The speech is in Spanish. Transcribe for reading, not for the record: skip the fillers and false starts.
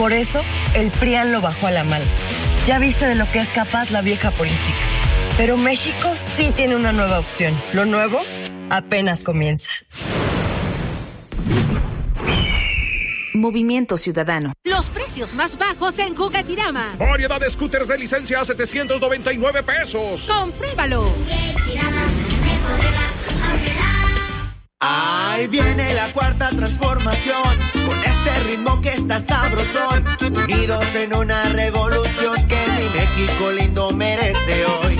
Por eso, el PRIAN lo bajó a la mala. Ya viste de lo que es capaz la vieja política. Pero México sí tiene una nueva opción. Lo nuevo apenas comienza. Movimiento Ciudadano. Los precios más bajos en Juguetirama. Variedad de scooters de licencia a $799. ¡Compruébalo! Ahí viene la cuarta transformación, con este ritmo que está sabrosón, unidos en una revolución que mi México lindo merece hoy.